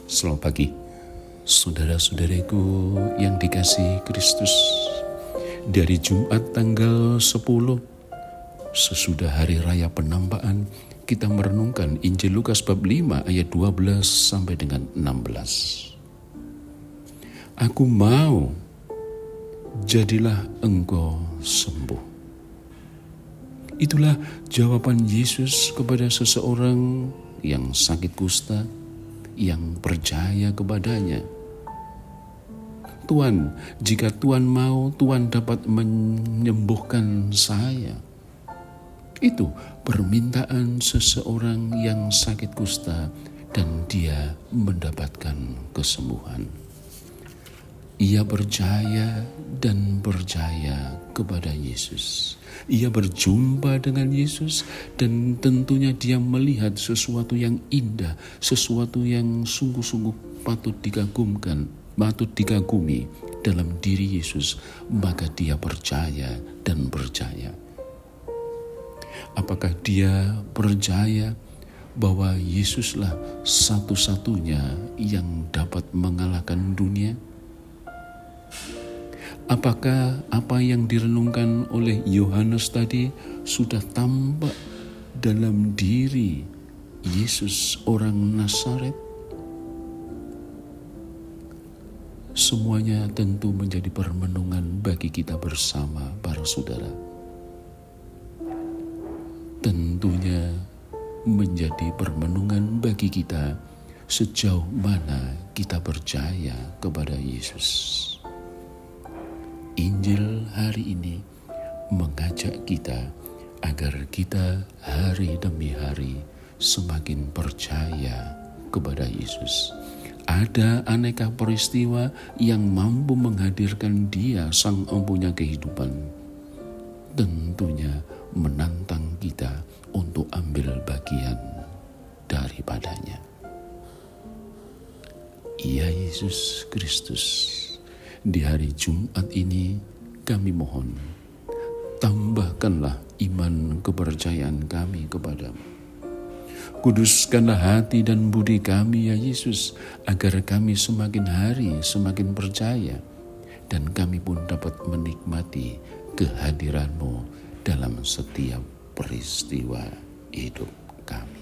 Selamat pagi, saudara-saudaraku yang dikasihi Kristus. Dari Jumat tanggal 10, sesudah Hari Raya Penampakan, kita merenungkan Injil Lukas bab 5 ayat 12 sampai dengan 16. Aku mau, jadilah engkau sembuh. Itulah jawaban Yesus kepada seseorang yang sakit kusta, yang percaya kepadanya. Tuhan, jika Tuhan mau, Tuhan dapat menyembuhkan saya. Itu permintaan seseorang yang sakit kusta dan dia mendapatkan kesembuhan. Ia percaya dan percaya kepada Yesus. Ia berjumpa dengan Yesus dan tentunya dia melihat sesuatu yang indah, sesuatu yang sungguh-sungguh patut dikagumkan, patut dikagumi dalam diri Yesus. Maka dia percaya dan percaya. Apakah dia percaya bahwa Yesuslah satu-satunya yang dapat mengalahkan dunia? Apakah apa yang direnungkan oleh Yohanes tadi sudah tampak dalam diri Yesus orang Nazaret? Semuanya tentu menjadi permenungan bagi kita bersama para saudara. Tentunya menjadi permenungan bagi kita sejauh mana kita percaya kepada Yesus. Injil hari ini mengajak kita agar kita hari demi hari semakin percaya kepada Yesus. Ada aneka peristiwa yang mampu menghadirkan Dia sang empunya kehidupan. Tentunya menantang kita untuk ambil bagian daripadanya. Ya Yesus Kristus, di hari Jumat ini kami mohon, tambahkanlah iman kepercayaan kami kepadamu. Kuduskanlah hati dan budi kami ya Yesus, agar kami semakin hari semakin percaya, dan kami pun dapat menikmati kehadiran-Mu dalam setiap peristiwa hidup kami.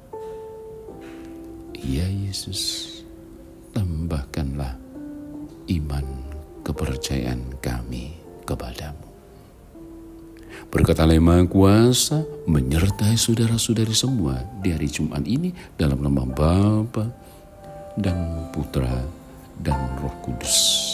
Ya Yesus, tambahkanlah iman kepercayaan kami kepadamu. Berkat Allah Yang Maha Kuasa menyertai saudara-saudari semua di hari Jumat ini dalam nama Bapa dan Putra dan Roh Kudus.